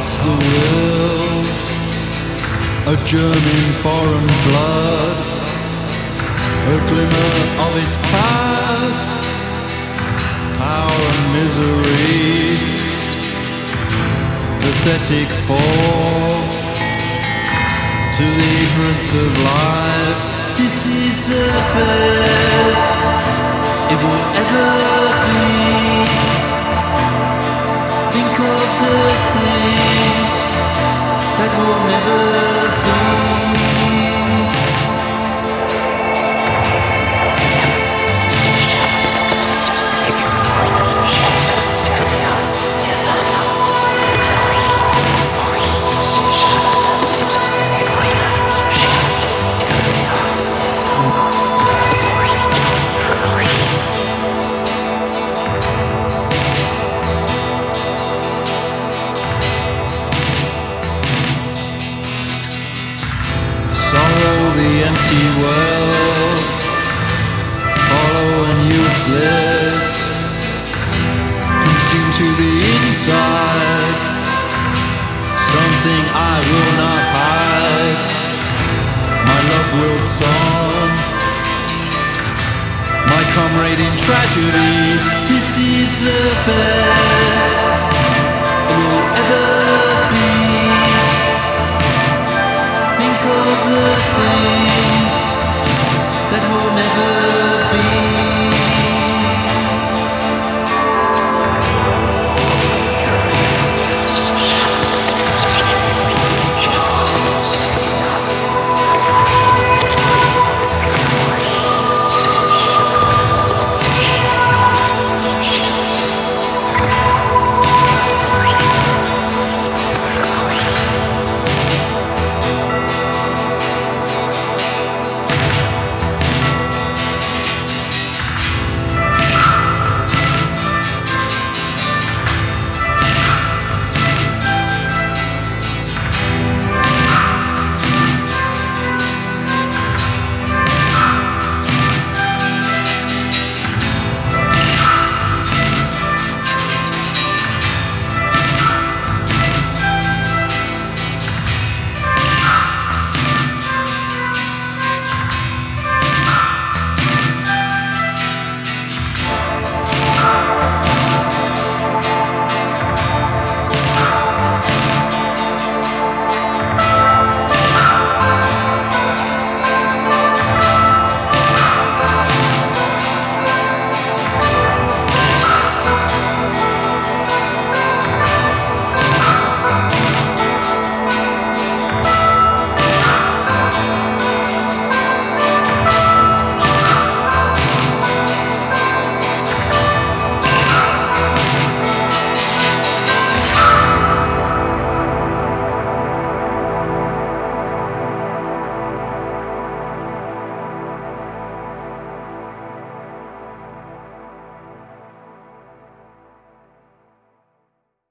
against the will, a germ in foreign blood, a glimmer of its past, power and misery, pathetic fall to the ignorance of life. This is the best it will ever be. Think of the things that will never be. The empty world, hollow and useless, consumed to the inside, something I will not hide. My love wilts on, my comrade in tragedy. This is the best